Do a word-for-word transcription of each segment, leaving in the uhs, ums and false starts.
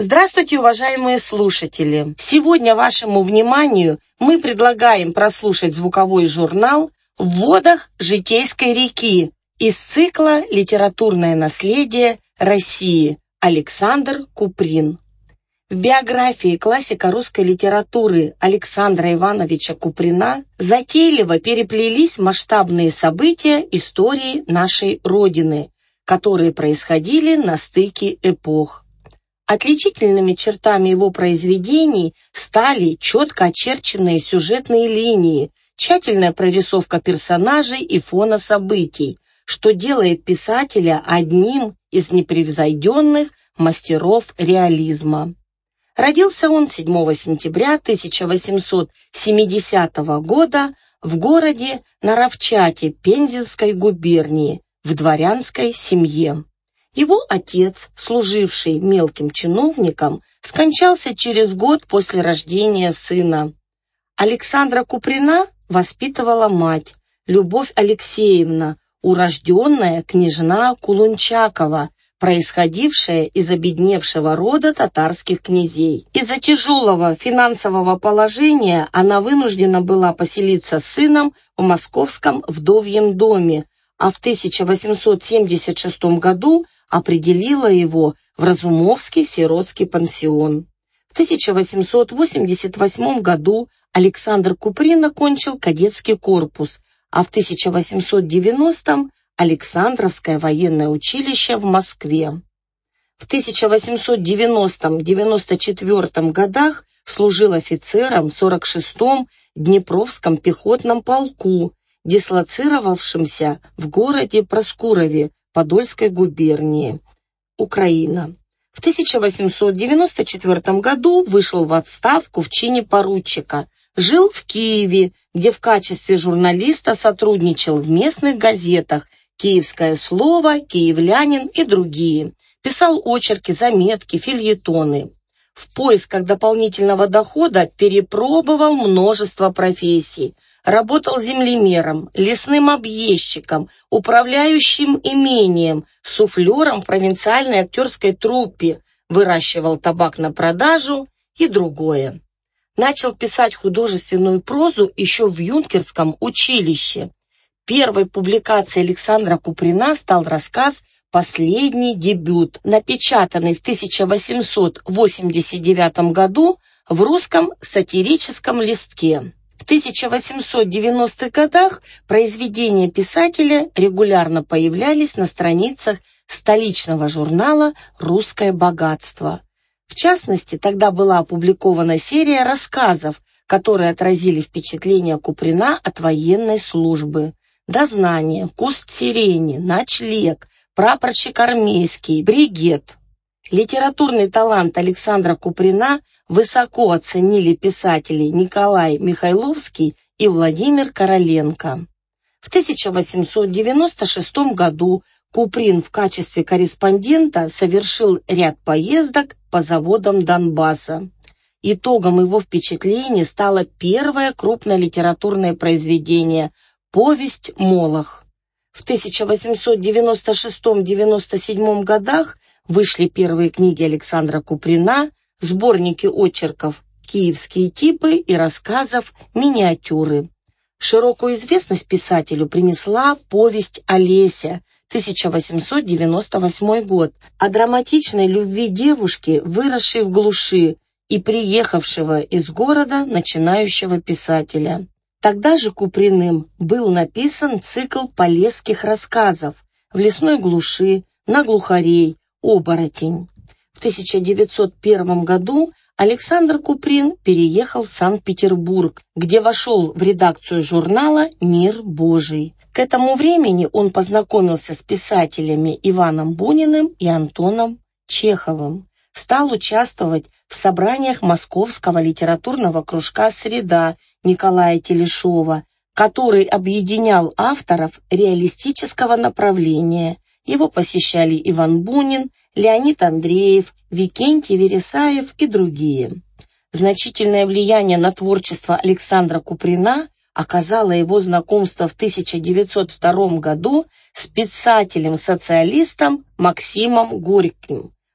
Здравствуйте, уважаемые слушатели! Сегодня вашему вниманию мы предлагаем прослушать звуковой журнал «В водах Житейской реки» из цикла «Литературное наследие России» Александр Куприн. В биографии классика русской литературы Александра Ивановича Куприна затейливо переплелись масштабные события истории нашей Родины, которые происходили на стыке эпох. Отличительными чертами его произведений стали четко очерченные сюжетные линии, тщательная прорисовка персонажей и фона событий, что делает писателя одним из непревзойденных мастеров реализма. Родился он седьмого сентября тысяча восемьсот семидесятого года в городе Наровчате Пензенской губернии в дворянской семье. Его отец, служивший мелким чиновником, скончался через год после рождения сына. Александра Куприна воспитывала мать, Любовь Алексеевна, урожденная княжна Кулунчакова, происходившая из обедневшего рода татарских князей. Из-за тяжелого финансового положения она вынуждена была поселиться с сыном в московском вдовьем доме, а в тысяча восемьсот семьдесят шестом году определила его в Разумовский сиротский пансион. В тысяча восемьсот восемьдесят восьмом году Александр Куприн окончил кадетский корпус, а в тысяча восемьсот девяностом Александровское военное училище в Москве. В тысяча восемьсот девяностом — девяносто четвёртом годах служил офицером в сорок шестом Днепровском пехотном полку, дислоцировавшемся в городе Проскурове Подольской губернии, Украина. В тысяча восемьсот девяносто четвёртом году вышел в отставку в чине поручика, жил в Киеве, где в качестве журналиста сотрудничал в местных газетах «Киевское слово», «Киевлянин» и другие. Писал очерки, заметки, фельетоны. В поисках дополнительного дохода перепробовал множество профессий. Работал землемером, лесным объездчиком, управляющим имением, суфлером в провинциальной актерской труппе, выращивал табак на продажу и другое. Начал писать художественную прозу еще в юнкерском училище. Первой публикацией Александра Куприна стал рассказ «Последний дебют», напечатанный в тысяча восемьсот восемьдесят девятом году в русском сатирическом листке. В тысяча восемьсот девяностых годах произведения писателя регулярно появлялись на страницах столичного журнала «Русское богатство». В частности, тогда была опубликована серия рассказов, которые отразили впечатление Куприна от военной службы. «Дознание», «Куст сирени», «Ночлег», «Прапорщик армейский», «Бригет». Литературный талант Александра Куприна высоко оценили писатели Николай Михайловский и Владимир Короленко. В тысяча восемьсот девяносто шестом году Куприн в качестве корреспондента совершил ряд поездок по заводам Донбасса. Итогом его впечатлений стало первое крупное литературное произведение «Повесть Молох». В тысяча восемьсот девяносто шестом — девяносто седьмом годах вышли первые книги Александра Куприна, сборники очерков «Киевские типы» и рассказов «Миниатюры». Широкую известность писателю принесла повесть «Олеся», тысяча восемьсот девяносто восьмой год, о драматичной любви девушки, выросшей в глуши, и приехавшего из города начинающего писателя. Тогда же Куприным был написан цикл полесских рассказов «В лесной глуши», «На глухарей», «Оборотень». В тысяча девятьсот первом году Александр Куприн переехал в Санкт-Петербург, где вошел в редакцию журнала «Мир Божий». К этому времени он познакомился с писателями Иваном Буниным и Антоном Чеховым. Стал участвовать в собраниях Московского литературного кружка «Среда» Николая Телешова, который объединял авторов реалистического направления. Его посещали Иван Бунин, Леонид Андреев, Викентий Вересаев и другие. Значительное влияние на творчество Александра Куприна оказало его знакомство в тысяча девятьсот втором году с писателем-социалистом Максимом Горьким,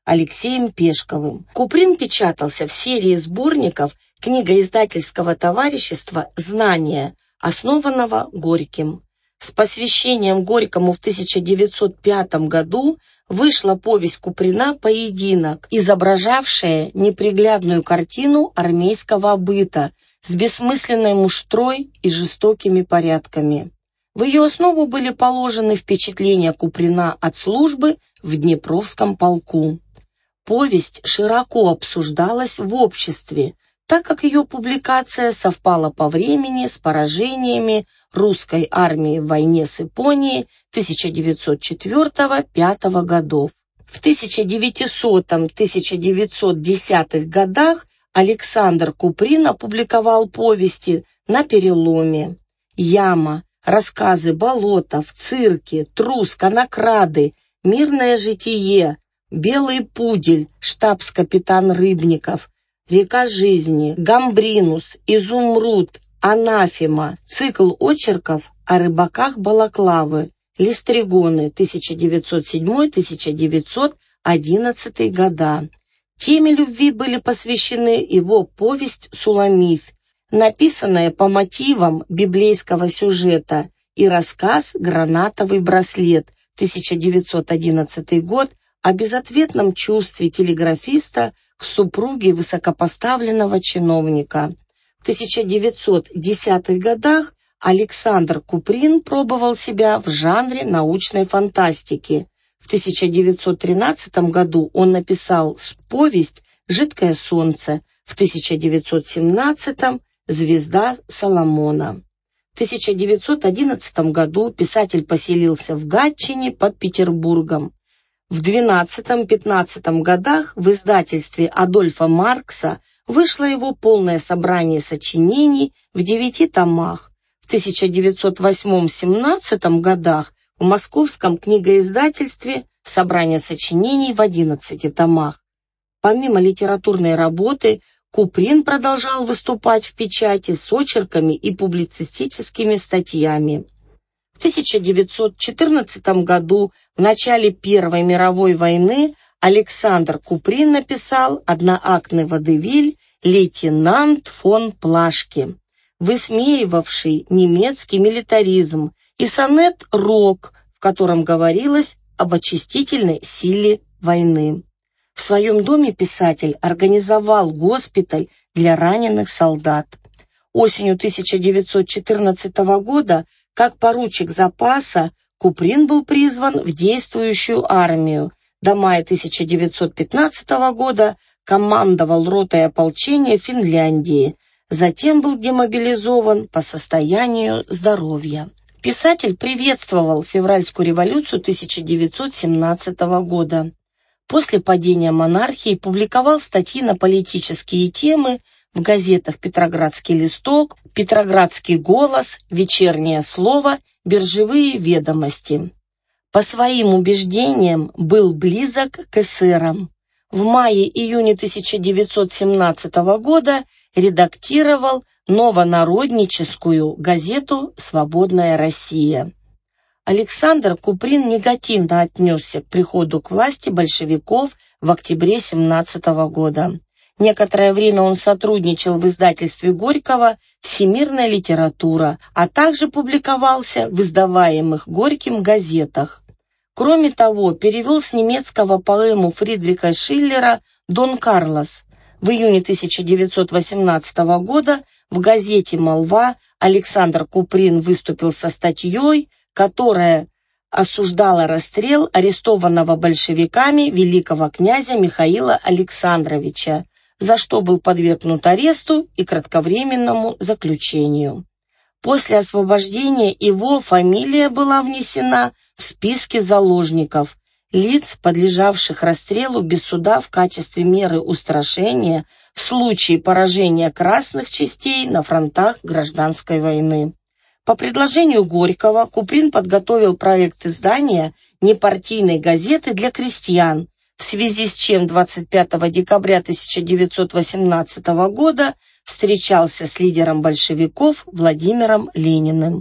Алексеем Пешковым. Куприн печатался в серии сборников книгоиздательского товарищества «Знания», основанного Горьким. С посвящением Горькому в тысяча девятьсот пятом году вышла повесть Куприна «Поединок», изображавшая неприглядную картину армейского быта с бессмысленной муштрой и жестокими порядками. В ее основу были положены впечатления Куприна от службы в Днепровском полку. Повесть широко обсуждалась в обществе, так как ее публикация совпала по времени с поражениями русской армии в войне с Японией тысяча девятьсот четвёртого — пятого годов. В тысяча девятисотом — тысяча девятьсот десятых годах Александр Куприн опубликовал повести «На переломе», «Яма», рассказы «Болотов», «Цирки», «Трус», «Конокрады», «Мирное житие», «Белый пудель», «Штабс-капитан Рыбников», «Река жизни», «Гамбринус», «Изумруд», «Анафема», цикл очерков о рыбаках Балаклавы, «Листригоны», тысяча девятьсот седьмой — тысяча девятьсот одиннадцатый года. Теме любви были посвящены его повесть «Суламифь», написанная по мотивам библейского сюжета, и рассказ «Гранатовый браслет», тысяча девятьсот одиннадцатый год, о безответном чувстве телеграфиста к супруге высокопоставленного чиновника. В тысяча девятьсот десятых годах Александр Куприн пробовал себя в жанре научной фантастики. В тысяча девятьсот тринадцатом году он написал повесть «Жидкое солнце», в тысяча девятьсот семнадцатом «Звезда Соломона». В тысяча девятьсот одиннадцатом году писатель поселился в Гатчине под Петербургом. В двенадцатом-пятнадцатом годах в издательстве Адольфа Маркса вышло его полное собрание сочинений в девяти томах. В тысяча девятьсот восьмом — семнадцатом годах в Московском книгоиздательстве собрание сочинений в одиннадцати томах. Помимо литературной работы, Куприн продолжал выступать в печати с очерками и публицистическими статьями. В тысяча девятьсот четырнадцатом году, в начале Первой мировой войны, Александр Куприн написал одноактный водевиль «Лейтенант фон Плашки», высмеивавший немецкий милитаризм, и сонет «Рок», в котором говорилось об очистительной силе войны. В своем доме писатель организовал госпиталь для раненых солдат. Осенью тысяча девятьсот четырнадцатого года, как поручик запаса, Куприн был призван в действующую армию. До мая тысяча девятьсот пятнадцатого года командовал ротой ополчения Финляндии. Затем был демобилизован по состоянию здоровья. Писатель приветствовал февральскую революцию тысяча девятьсот семнадцатого года. После падения монархии публиковал статьи на политические темы в газетах «Петроградский листок», «Петроградский голос», «Вечернее слово», «Биржевые ведомости». По своим убеждениям был близок к эсерам. В мае-июне тысяча девятьсот семнадцатого года редактировал новонародническую газету «Свободная Россия». Александр Куприн негативно отнесся к приходу к власти большевиков в октябре семнадцатого года. Некоторое время он сотрудничал в издательстве Горького «Всемирная литература», а также публиковался в издаваемых Горьким газетах. Кроме того, перевел с немецкого поэму Фридриха Шиллера «Дон Карлос». В июне тысяча девятьсот восемнадцатого года в газете «Молва» Александр Куприн выступил со статьей, которая осуждала расстрел арестованного большевиками великого князя Михаила Александровича, за что был подвергнут аресту и кратковременному заключению. После освобождения его фамилия была внесена в списки заложников, лиц, подлежавших расстрелу без суда в качестве меры устрашения в случае поражения красных частей на фронтах гражданской войны. По предложению Горького Куприн подготовил проект издания непартийной газеты для крестьян, в связи с чем двадцать пятого декабря тысяча девятьсот восемнадцатого года встречался с лидером большевиков Владимиром Лениным.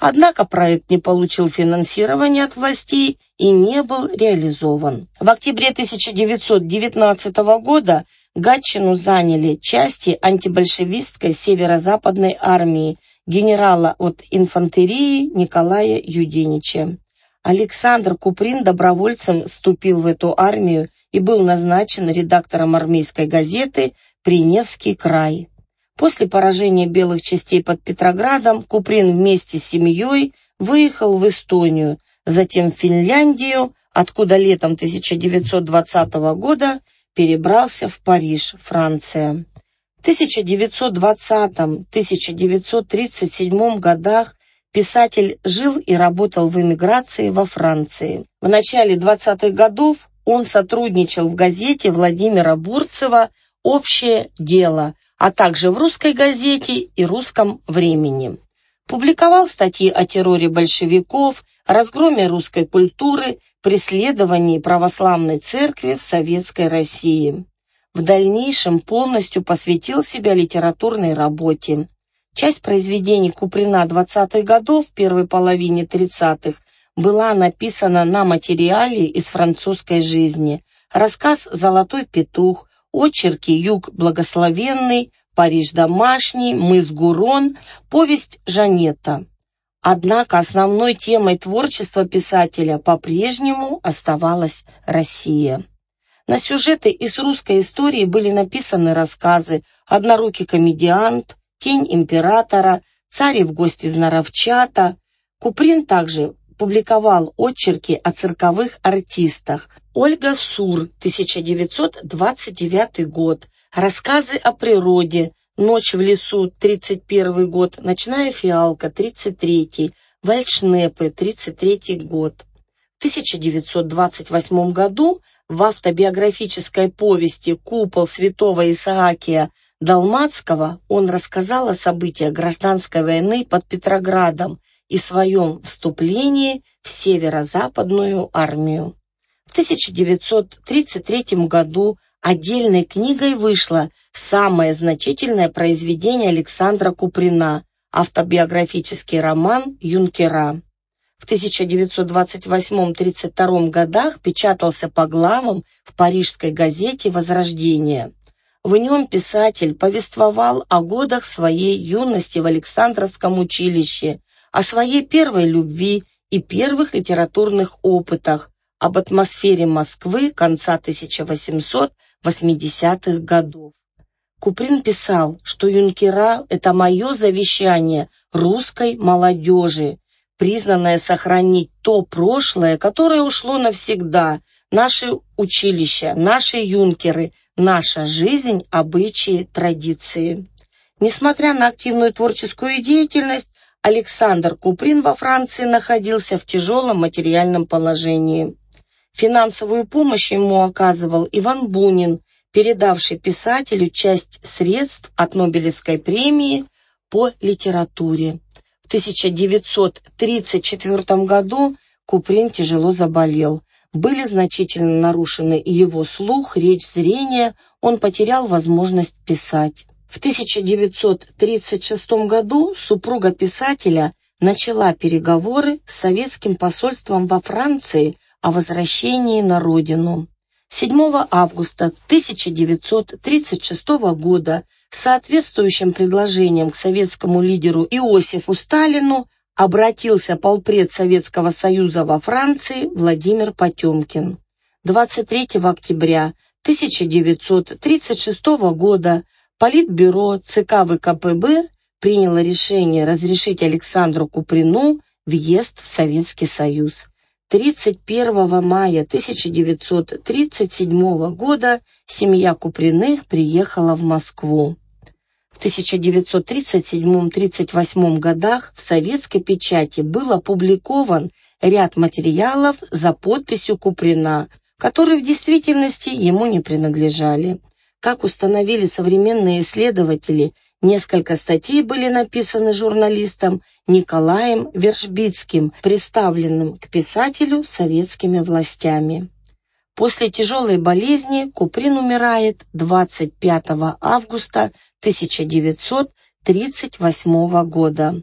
Однако проект не получил финансирования от властей и не был реализован. В октябре тысяча девятьсот девятнадцатого года Гатчину заняли части антибольшевистской северо-западной армии генерала от инфантерии Николая Юденича. Александр Куприн добровольцем вступил в эту армию и был назначен редактором армейской газеты «Преневский край». После поражения белых частей под Петроградом Куприн вместе с семьей выехал в Эстонию, затем в Финляндию, откуда летом тысяча девятьсот двадцатого года перебрался в Париж, Франция. В тысяча девятьсот двадцатом — тысяча девятьсот тридцать седьмом годах писатель жил и работал в эмиграции во Франции. В начале двадцатых годов он сотрудничал в газете Владимира Бурцева «Общее дело», а также в «Русской газете» и «Русском времени». Публиковал статьи о терроре большевиков, разгроме русской культуры, преследовании православной церкви в Советской России. В дальнейшем полностью посвятил себя литературной работе. Часть произведений Куприна двадцатых годов, в первой половине тридцатых, была написана на материале из французской жизни. Рассказ «Золотой петух», очерки «Юг благословенный», «Париж домашний», «Мыс Гурон», повесть «Жанетта». Однако основной темой творчества писателя по-прежнему оставалась Россия. На сюжеты из русской истории были написаны рассказы «Однорукий комедиант», «Тень императора», «Царь в гости из Наровчата». Куприн также публиковал очерки о цирковых артистах. Ольга Сур, тысяча девятьсот двадцать девятый год, рассказы о природе, «Ночь в лесу», тридцать первый год, «Ночная фиалка», тридцать третий, «Вальдшнепы», тридцать третий год. В тысяча девятьсот двадцать восьмом году в автобиографической повести «Купол святого Исаакия Далматского» он рассказал о событиях гражданской войны под Петроградом и своем вступлении в Северо-Западную армию. В тысяча девятьсот тридцать третьем году отдельной книгой вышло самое значительное произведение Александра Куприна – автобиографический роман «Юнкера». В тысяча девятьсот двадцать восьмом — тридцать втором годах печатался по главам в парижской газете «Возрождение». В нем писатель повествовал о годах своей юности в Александровском училище, о своей первой любви и первых литературных опытах, об атмосфере Москвы конца тысяча восемьсот восьмидесятых годов. Куприн писал, что «Юнкера» — это мое завещание русской молодежи, признанное сохранить то прошлое, которое ушло навсегда, наши училища, наши юнкеры, наша жизнь, обычаи, традиции. Несмотря на активную творческую деятельность, Александр Куприн во Франции находился в тяжелом материальном положении. Финансовую помощь ему оказывал Иван Бунин, передавший писателю часть средств от Нобелевской премии по литературе. В тысяча девятьсот тридцать четвёртом году Куприн тяжело заболел. Были значительно нарушены его слух, речь, зрение, он потерял возможность писать. В тысяча девятьсот тридцать шестом году супруга писателя начала переговоры с советским посольством во Франции о возвращении на родину. седьмого августа тысяча девятьсот тридцать шестого года с соответствующим предложением к советскому лидеру Иосифу Сталину обратился полпред Советского Союза во Франции Владимир Потемкин. двадцать третьего октября тысяча девятьсот тридцать шестого года Политбюро ЦК ВКПБ приняло решение разрешить Александру Куприну въезд в Советский Союз. тридцать первого мая тысяча девятьсот тридцать седьмого года семья Куприных приехала в Москву. В тысяча девятьсот тридцать седьмом — тридцать восьмом годах в советской печати был опубликован ряд материалов за подписью Куприна, которые в действительности ему не принадлежали. Как установили современные исследователи, несколько статей были написаны журналистом Николаем Вершбицким, представленным к писателю советскими властями. После тяжелой болезни Куприн умирает двадцать пятого августа тысяча девятьсот тридцать восьмого года.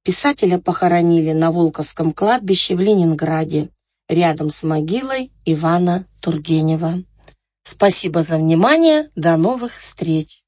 Писателя похоронили на Волковском кладбище в Ленинграде, рядом с могилой Ивана Тургенева. Спасибо за внимание. До новых встреч.